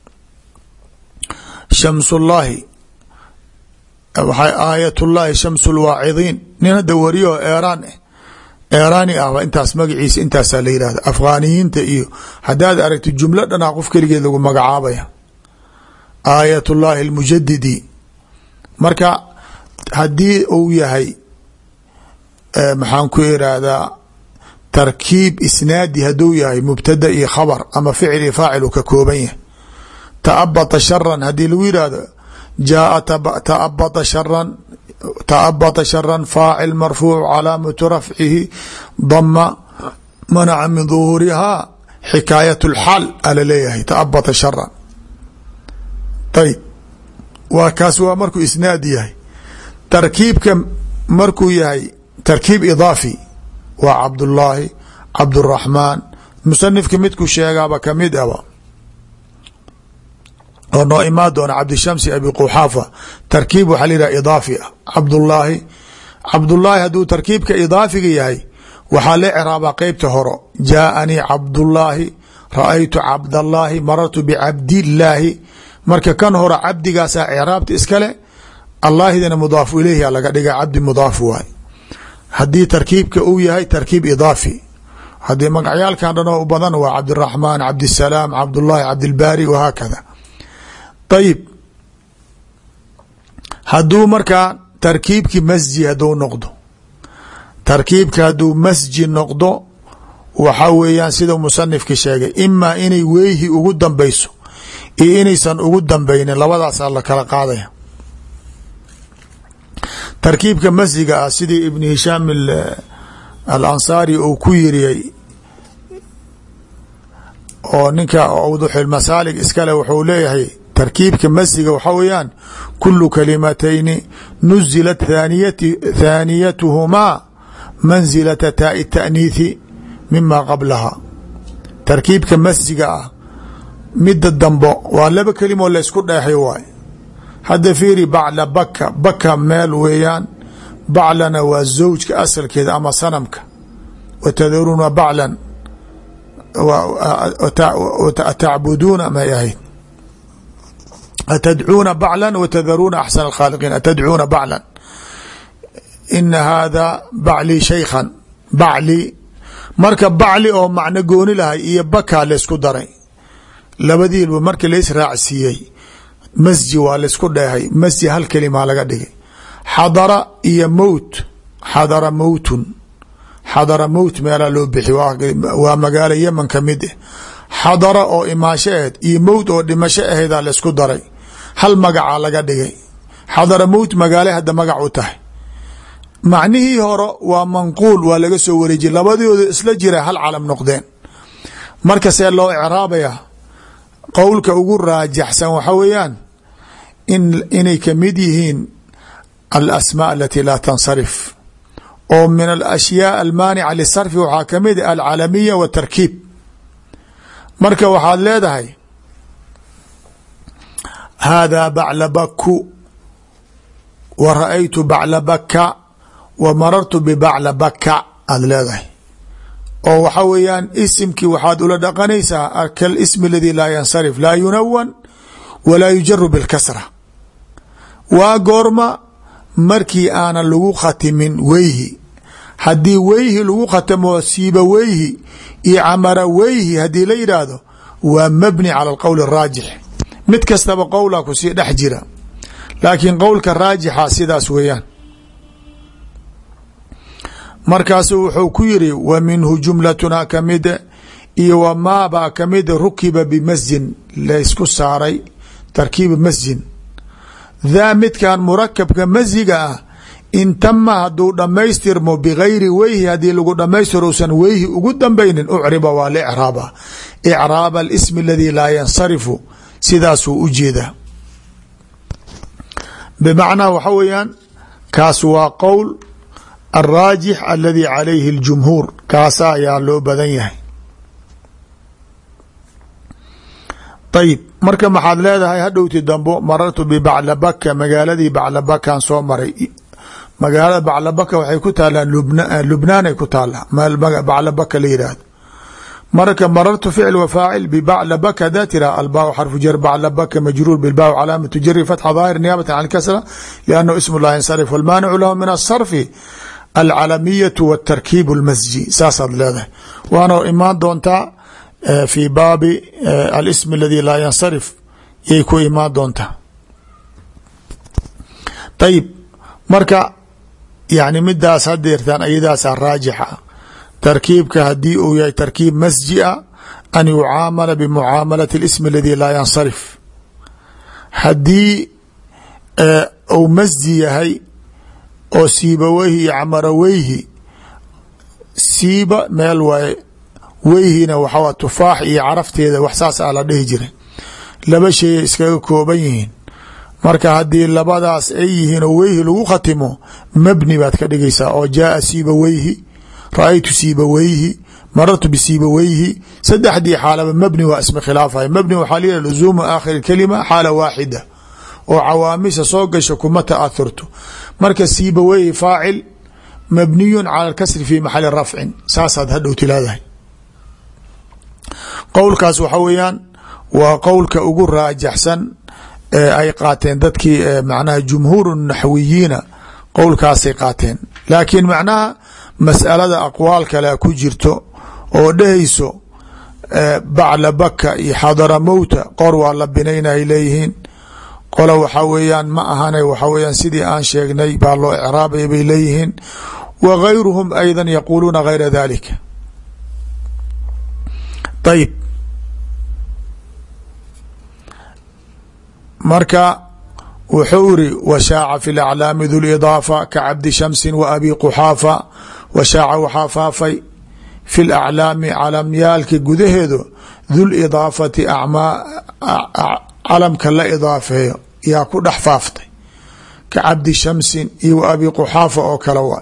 shamsullaahi waxay aayatullaahi shamsu lwaacidiin nin hadda wariyo eeraan eeraani ahba intaas magaciisa intaasaa la yihahda afghaaniyiinta iyo haddaad aragti jumlo dhanaa qof keligeed lagu magacaabaya aayatullaahi almujadidi marka haddii uu yahay maxaan ku irahdaa tarkiib isnaadi haduu yahay mubtada iyo khabar ama ficil iyo faacil uu ka kooban yahay taabata sharan haddii lagu yihahdo jaaa taabata sharan faacil marfuuc calaamatu rafcihi dama manaca min duhuurihaa xikaayat lxaal ala leeyahay taabata sharan ayb waa kaas waa markuu isnaad yahay tarkiibka markuu yahay tarkiib idaafi waa cabdullaahi cabduraxmaan musanifka midku sheegaaba kamid aba oo noo imaan doona cabdishamsi abi quxaafa tarkiib waxaa la yidhaha idaafi ah cabdullaahi hadduu tarkiibka idaafiga yahay waxaa la ciraabaa qeybta horo jaaanii cabdullaahi ra-aytu cabdallaahi marartu bicabdillaahi marka kan hore cabdigaasaa ciraabta iskale allaahidana mudaafu ileyhi laga dhiga cabdi mudaaf waay haddii tarkiibka uu yahay tarkiib idaafi haddii magacyaalkan dhan oo u badan waa cabdiraxmaan cabdisalaam cabdullaahi cabdilbaari wahaakada ayib hadduu markaa tarkiibki masji haduu noqdo tarkiibka hadduu masji noqdo waxaa weeyaan sida musanifka sheegay imaa inay weyhi ugu dambayso iyo inaysan ugu dambaynin labadaasaa la kala qaadaya tarkiibka masjiga ah sidii ibn hishaam alansaari uu ku yiriyey oo ninka awduxilmasaalig iskale wuxuu leeyahay tarkiibka masjiga waxaa weeyaan kulu kalimatayni nuzilat thaaniyatuhumaa manzilata taai taaniithi mima qablaha tarkiibka masjiga ah midda dambo waa laba kelimoo laysku dheexay waay hadda fiiri bacla baka meel weeyaan baclana waa zawjka asalkeeda ama sanamka watadaruuna baclan atacbuduuna may ahayd atadcuuna baclan watadaruuna axsana alkhaaliqiin atadcuuna baclan ina haada baclii shaykhan bacli marka bacli oo macno gooni lahay iyo bakaa laysku daray labadiilba marka lays raacsiiyey masji waa laysku dheehay masji hal kelimaa laga dhigay xadara iyo mowt xadara mowtun xadara mowt meelaa loo bixi waa magaalo yeman ka mid ah xadara oo imaasho aheed iyo mowt oo dhimasho aheedaa laysku daray hal magacaa laga dhigay xadara mowt magaale hadda magac u tahay macnihii hore waa manquul waa laga soo wareejiyey labadooda isla jira hal calam noqdeen marka see loo icraabaya qowlka ugu raajaxsan waxa weeyaan inay kamid yihiin alasmaa alati laa tansarif oo min alashyaa almaanica lisarfi waxaa kamid alcalamiya watarkiib marka waxaad leedahay haadaa baclabaku wa ra'aytu baclabaka wa marartu bibaclabaka aad leedahay oo waxa weeyaan isimkii waxaad ula dhaqanaysaa kalismi aladi laa yansarif laa yunawan walaa yujaru bilkasra waa goorma markii aanan lagu khatimin weyhi haddii weyhi lagu khatamo siiba weyhi iyo camara weyhi haddii la yidhaahdo waa mabni cala alqowl araajix mid kastaba qowlaa kusii dhex jira laakiin qowlka raajixa sidaas weeyaan markaasuu wuxuu ku yiri wa minhu jumlatuna kamida iyo wamaabaa kamida rukiba bimasjin laysku saaray tarkiiba masjin daa midkan murakabka masjiga ah in tama hadduu dhammaystirmo bigayri weyhi haddii lagu dhammaystiro usan weyhi ugu dambaynin ucriba waa la icraaba icraaba alismi aladi laa yansarifu sidaasuu u jeedaa bimacnaa waxa weeyaan kaas waa qowl alraajix aladi calayhi اljumhuur kaasa ayaa loo badan yahay ayib marka maxaad leedahay hadhowti dambo marartu bibaclabaka magaaladii baclabakaan soo maray magaalada baclabaka waxay ku taalaa lubnaanay ku taalaa meel baclabaka la yihahdo marka marartu ficl wa faacil bibaclabaka hadaa tira albaa xarfu jar baclabaka majruur bilbaa calaamatu jari fatxa daahir niyaabatan can kasra liannahu ismu laa yansarif walmaanicu lahu min asarfi alcalamiyatu watarkiib اlmasji saasaad leedahay waana imaan doontaa fi baabi alism aladi laa yansarif yay ku imaan doontaa ayib marka yani midaas hadeertaan ayadaasa raajixa tarkiibka hadii uu yahay tarkiib masji a an yucaamala bimucaamalati اlism aladi laa yansarif haddii uu masji yahay oo siibaweyhi iyo camaraweyhi siiba meel waaye weyhina waxaa tufaax iyo carafteeda wax saas a la dhihi jiray laba shayay iskaga kooban yihiin marka haddii labadaas ay yihiin oo weyhi lagu khatimo mabni baad ka dhigaysaa oo jaaa siibaweyhi ra-aytu siibaweyhi marartu bisiibaweyhi saddexdii xaalaba mabni waa isma khilaafaya mabni waxaa layihaha luzuumu aakhiri kalima xaala waaxida oo cawaamisha soo gasha kuma ta'athurto marka siibaweyhi faacil mabniyun cala alkasri fi maxali rafcin saasaad hadhow tilaadahay qowlkaas waxa weeyaan waa qowlka ugu raajaxsan ee ay qaateen dadkii macnaha jumhuur naxwiyiina qowlkaasay qaateen laakiin macnaha mas'alada aqwaal kale ku jirto oo dhehayso baclabaka iyo xadaramowta qor waa la binayna ay leeyihiin qola waxaa weeyaan ma ahane waxaa weeyaan sidii aan sheegnay baa loo icraabaya bay leeyihiin wa gayruhum ayda yaquuluuna gayra dalika ayib marka wuxuu iri washaaca fi laclaami du lidaafa ka cabdi shamsin wa abi quxaafa washaaca waxaa faafay fi laclaami calamyaalka gudaheedu dulidaafati calamka la idaafeeyo yaa ku dhex faaftay ka cabdi shamsin iyo wa abi quxaafa oo kale waay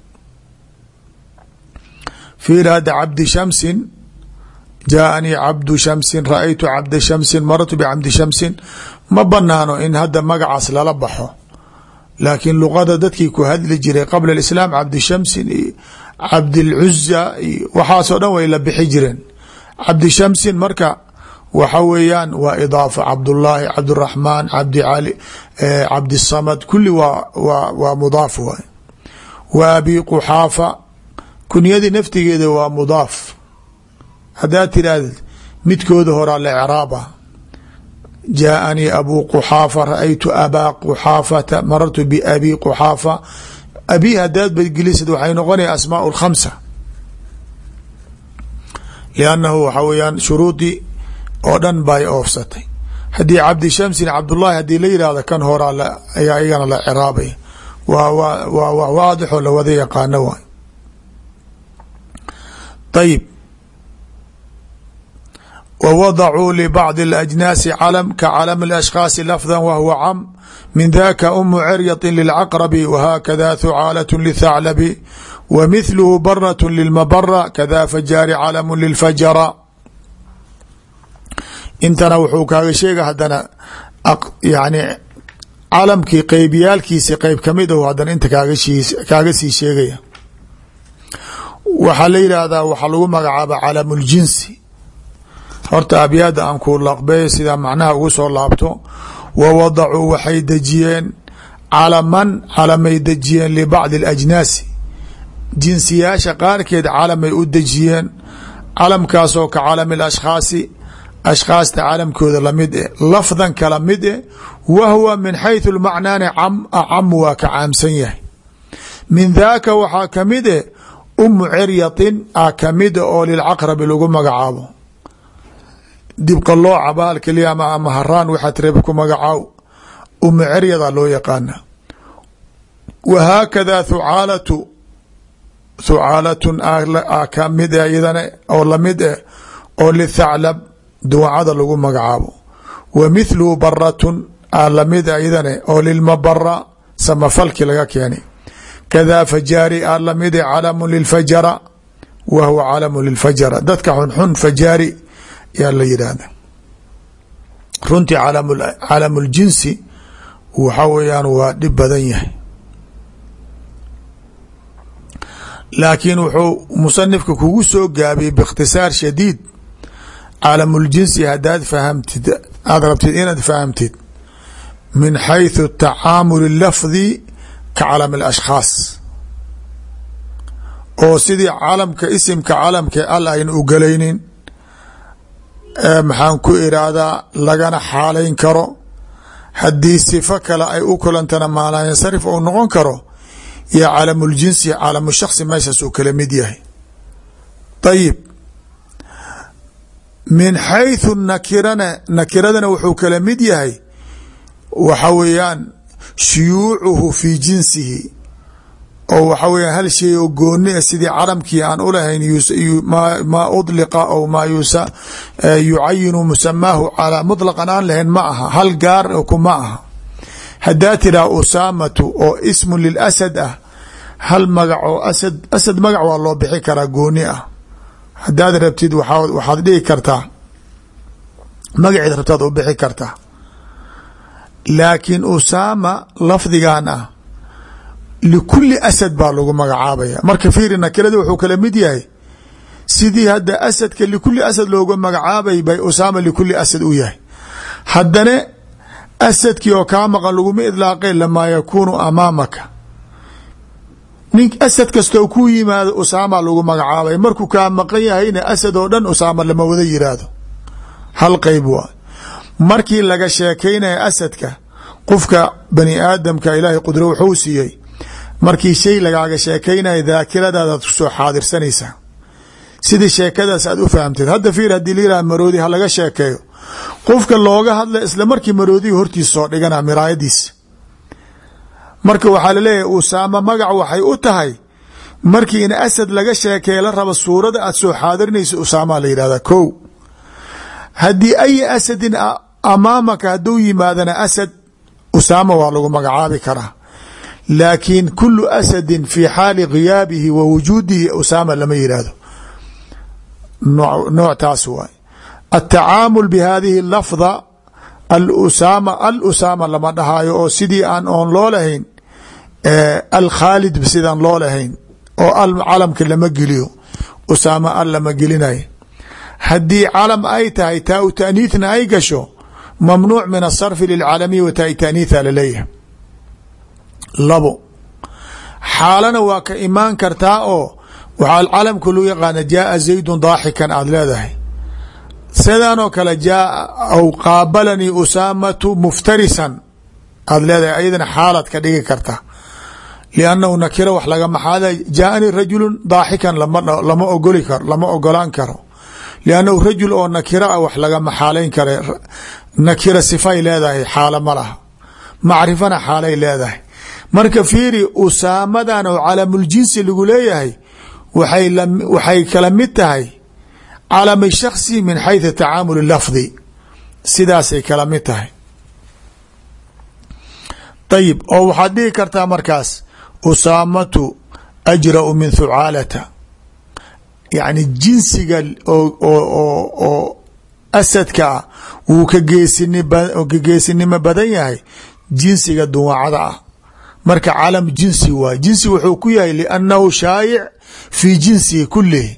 fiir hadda cabdi shamsin jaaanii cabdu shamsin ra-aytu cabda shamsin marartu bicabdi shamsin ma banaano in hadda magacaas lala baxo laakiin luqada dadkii ku hadli jiray qabla islaam cabdi shamsin iyo cabdilcuza iyo waxaasoo dhan way la bixi jireen cabdi shamsin marka waxa weeyaan waa idaafa cabdullaahi cabdiraxmaan cabdi cali cabdisamad kulli waa mudaaf waay wa abi quxaafa kunyadii naftigeeda waa mudaaf haddaad tiraahdeed midkooda horaa la icraaba jaaanii abu quxaafa ra-aytu abaa quxaafata marartu biabi quxaafa abi hadaad badgelisad waxay noqonaya asmaa اlkhamsa liannahu waxa weeyaan shuruudii oo dhan bay oofsatay haddii cabdi shamsin cabdullaahi haddii la yihahdo kan horaa ayaa iyagana la ciraabaya waa waadix oo lawada yaqaano waay. ayib ووضعوا لبعض الأجناس علم كعلم الأشخاص لفظا وهو عم من ذاك أم عريط للعقرب وهكذا ثعالة للثعلب ومثله برة للمبرة كذا فجار علم للفجر. intana wuxuu kaaga sheega haddana yani calamkii qeybyaalkiisi qeyb kamid ah haddana inta kaaga sii sheegaya. waxaa la yidhaahdaa waxaa lagu magacaaba calamuljinsi. horta abyaada aan ku laqbeeyo sidaa macnaha ugu soo laabto. wawadacuu waxay dejiyeen calaman calamay dejiyeen libacdi alajnaasi jinsiyaasha qaarkeed calamay u dejiyeen. calamkaasoo ka calami alashkhaasi ashkhaasta calamkooda lamid eh lafdan kala mid eh wahwa min xayثu lmacnaani acam waa ka caamsan yahay. min daaka waxaa kamid eh umu ciryatin a kamida oo lilcaqrabi lagu magacaabo. dibqalooca baal keliya ama haraan waxaa tireeb ku magacaaw umu ciryada loo yaqaana. wahaakada thucaalatun a kamid eh iyadana oo lamid eh oo lithaclab duwacada lagu magacaabo. wa mithluhu baratun a lamid a iyadane oo lilmabara samafalki laga keenay. kada fajaari a lamid e calamu lilfajara wa huwa calamu lilfajara. dadka xunxun fajaari yaa la yidhaahda. runtii calamuljinsi waxa weeyaan waa dhib badan yahay, laakiin wuxuu musanifka kugu soo gaabiyey biikhtisaar shadiid. calamuljinsi haddaad fahamtid aada rabtid inaad fahamtid min xayثu tacaamul lafdi ka calam alashkhaas, oo sidii calamka isimka calamka al ayna u gelaynin maxaan ku iraahdaa lagana xaalayn karo. haddii sifo kale ay u kulantana maalayansarif ou noqon karo, yo calamuljinsi calamu shaksi meeshaas uu kala mid yahay. ayib min xayثu nakiradana wuxuu kala mid yahay waxa weeyaan shuyuucuhu fii jinsihi, oo waxa weya hal shay oo gooni a sidii calamkii aan ulahayn maa udliqa ou maa yucayinu musamaahu calaa muطlaqan aan lahayn ma aha, hal gaar kuma aha. haddaa tiraa usaamatu oo ismu lilasad ah, hal magac oo asad magac waa loo bixi karaa gooni ah. haddaad rabtid waxaad dhihi kartaa magaceed rabtaad u bixi kartaa, laakiin usaama lafdigan ah likuli asad baa lagu magacaabaya. marka fiiri nakirada wuxuu kala mid yahay sidii hadda asadka likuli asad looga magacaabay bay usaama likuli asad u yahay. haddana asadkii oo kaa maqan laguma idlaaqeen lamaa yakuunu amaamaka. nink asad kastoo ku yimaado usaama lagu magacaabay, markuu kaa maqan yahayna asad oo dhan usaama lama wada yiraahdo, hal qeyb waa. markii laga sheekaynaya asadka, qofka bani aadamka ilaahay qudro wuxuu siiyey, markii shay lagaaga sheekaynaya daakiradaadaad kusoo xaadirsanaysaa sidii sheekadaas aad u fahamteed. hadda fiir haddii la yihah maroodi ha laga sheekeeyo, qofka looga hadla isla markii maroodiga hortiisa soo dhigana miraayadiisa. marka waxaa laleeyahay usaama magac waxay u tahay markii in asad laga sheekeeya la rabo suurada aad soo xaadirinaysa usaamaa la yidhahdaa. ko haddii ay asadin amaamaka hadduu yimaadana asad usaama waa lagu magacaabi karaa, laakiin kulu asadin fi xaali giyaabihi wa wujuudihi usaama lama yihahdo. nooc taas waay. atacaamul bihadihi lafda alusaama lama dhahaayo, oo sidii aan oon loo lahayn alkhaalid sidaan loo lahayn, oo calamka lama geliyo, usaama al lama gelinayo. haddii calam ay tahay taa u taaniithna ay gasho, mamnuuc min asarfi lilcaalamiya wa taa taaniitha laleeyahay. labo xaalana waa ka imaan kartaa oo waxaa calamka loo yaqaana jaaa zaydun daaxikan aada leedahay, sidaanoo kale jaaa aw qaabalanii usaamatu muftarisan aada leedahay, ayadana xaalaad ka dhigi karta. liannahu nakiro wax laga maxaada jaaanii rajulun daaxikan lama ogolaan karo, liannahu rajul oo nakiro ah wax laga maxaalayn kara. nakiro sifay leedahay, xaalo ma laha. macrifana xaalay leedahay. marka fiiri usaamadan oo calamuljinsi lagu leeyahay waxay kala mid tahay calami shaksi min xayثu tacaamul lafdi sidaasay kala mid tahay. ayib oo waxaad dhihi kartaa markaas usaamatu ajra'u min thucaalata, yani jinsiga oo asadka ah wuu ka geesinimo badan yahay jinsiga duwacada ah. marka calam jinsi waay, jinsi wuxuu ku yahay liannahu shaayic fii jinsihi kulihi.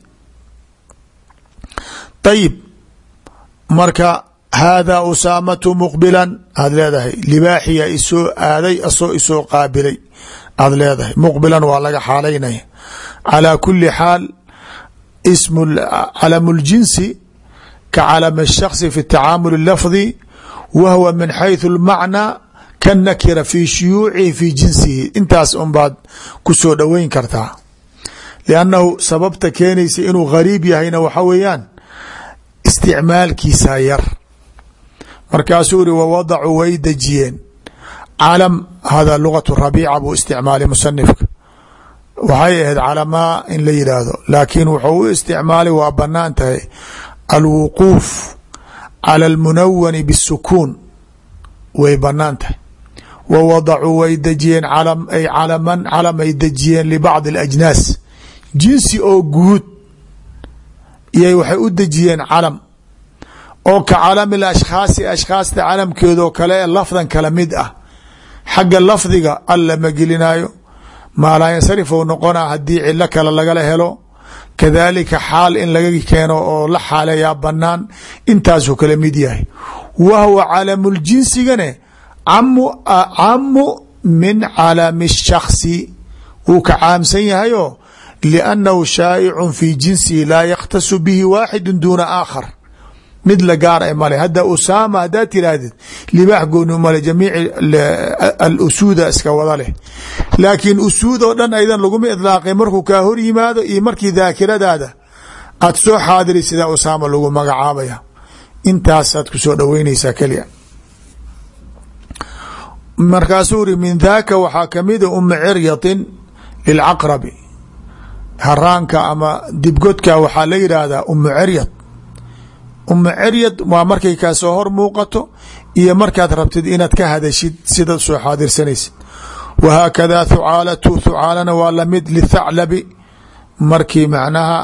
ayib marka haadaa usaamatu muqbilan aad leedahay, libaaxiya isoo aaday asoo isoo qaabilay aad leedahay, muqbilan waa laga xaalaynaya. calaa kuli xaal ismu calamu ljinsi ka calami الshakصi fi tacaamul lafdi wa huwa min xayثu اlmacnaa kanakira fi shuyuucihi fi jinsihi. intaas un baad ku soo dhoweyn kartaa, liannahu sababta keenaysa inuu gariib yahayna waxa weeyaan isticmaalkiisa yar. markaasuu iri wawadacuu way dejiyeen calam, hada lugatu rabiica buu isticmaalay musanifka, waxay ahayd calamaa in la yidhaahdo, laakiin wuxuu u isticmaalay waa banaan tahay alwuquuf cala almunawani bisukuun way banaan tahay. wawadacuu way dejiyeen ay calaman calam ay dejiyeen libacdi alajnaas, jinsi oo guud iyay waxay u dejiyeen calam oo ka calami ashkhaasi ashkhaasta calamkeedoo kale ee lafdan kala mid ah. xagga lafdiga alla ma gelinaayo, maa laa yansarif ou noqonaa haddii cilo kale lagala helo, kadalika xaal in laga keeno oo la xaaleeyaa banaan, intaasuu kala mid yahay. wa huwa calamuljinsigane camu min calami الshaksi, wuu ka caamsan yahayo liannahu shaa'icun fii jinsihi laa yakhtasu bihi waaxidu duuna aakhar, mid la gaar e male. hadda usaama haddaad tiraahdid libaax gooni male, jamiic alusuuda iska wada leh, laakiin usuud oo dhan aydan laguma idlaaqay markuu kaa hor yimaado iyo markii daakiradaada aad soo xaadiri sidaa usaama lagu magacaabaya. intaasaad ku soo dhoweynaysaa keliya. markaasuu iri min daaka waxaa kamida uma ciryatin lilcaqrabi, haraanka ama dibgodka waxaa la yidhaahdaa umu ciryad. umu ciryad waa markay kaa soo hor muuqato iyo markaad rabtid inaad ka hadashid sidaad soo xaadirsanaysid. wahaakada thucaalatu, thucaalana waa lamid lithaclabi, markii macnaha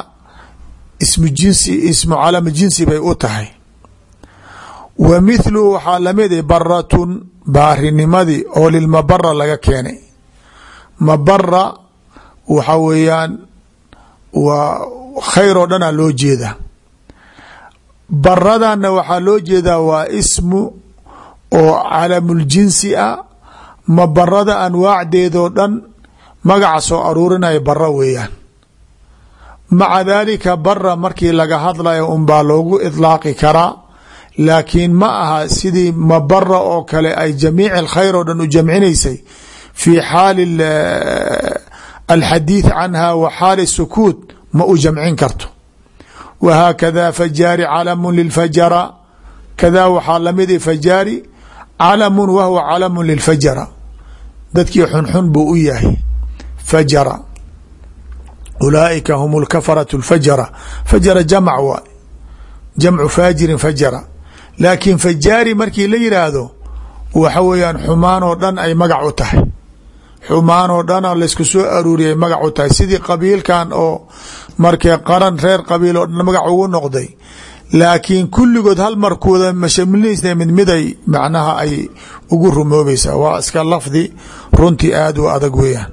ismu calami jinsi bay u tahay. wa mithluhu waxaa lamid baratun, baarinimadii oo lilmabara laga keenay. mabara waxa weeyaan waa khayr oo dhanaa loo jeedaa. baradana waxaa loo jeedaa waa ismu oo calamuljinsi ah, mabarada anwaacdeedoo dhan magaca soo aruurinaya bara weeyaan. maca daalika bara markii laga hadlayo unbaa loogu idlaaqi karaa, laakiin ma aha sidii mabara oo kale ay jamiic alkhayr oo dhan u jamcinaysay fi xaali alxadiid canha wa xaali sukuut ma u jamcin karto. wahaakada fajaari calamu lilfajara, kadaa waxaa lamid fajaari calamu wahuwa calamu lilfajara, dadkii xunxun buu u yahay fajara. ulaaئika hum اlkafaratu اlfajara, fajara jamc waay, jamcu faajirin fajara. laakiin fajaari markii la yidhaahdo waxa weeyaan xumaan oo dhan ay magac u tahay, xumaan oo dhan laysku soo aruuriyay magac u tahay. sidii qabiilkan oo markee qaran reer qabiil oo dhan magac ugu noqday, laakiin kulligood hal markooda mashamilnaysna mid miday macnaha ay ugu rumoobaysaa. waa iska lafdi runtii aada u adag weeyaan.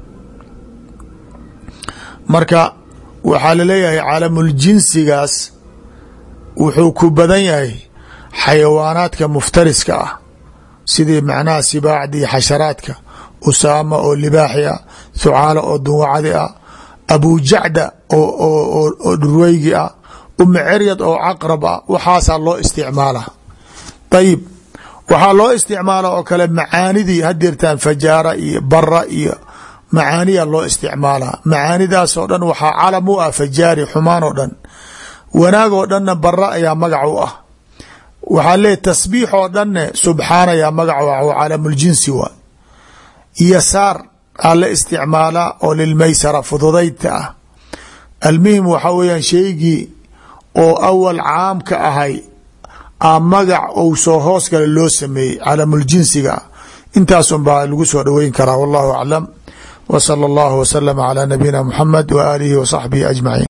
marka waxaa laleeyahay calamuljinsigaas wuxuu ku badan yahay xayawaanaadka muftariska ah, sidii macnaha sibaacdii xasharaadka, usaama oo libaaxi ah, thucaala oo duwacadi ah, abujacda oo dhurweygi ah, umu ciryad oo caqrab ah, waxaasaa loo isticmaala. ayib waxaa loo isticmaala oo kale macaanidii hadeertaan fajaara iyo bara iyo macaaniya loo isticmaalaa. macaanidaas oo dhan waxaa calam u ah fajaari, xumaan oo dhan. wanaag oo dhanna bara ayaa magac u ah. waxaa leeyahy tasbiix oo dhanne subxaan ayaa magac u ah, oo calamuljinsi waa. yasaar ala isticmaalaa oo lilmaysara fududaydta ah. almuhim waxaa weeyaan shaygii oo awal caam ka ahay a magac ou soo hoos kale loo sameeyey calamuljinsiga intaas un baa lagu soo dhoweyn karaa. wallahu aclam w salى اllahu wslm عlى nabiyina mxamed w alihi w صaxbihi ajmaciin.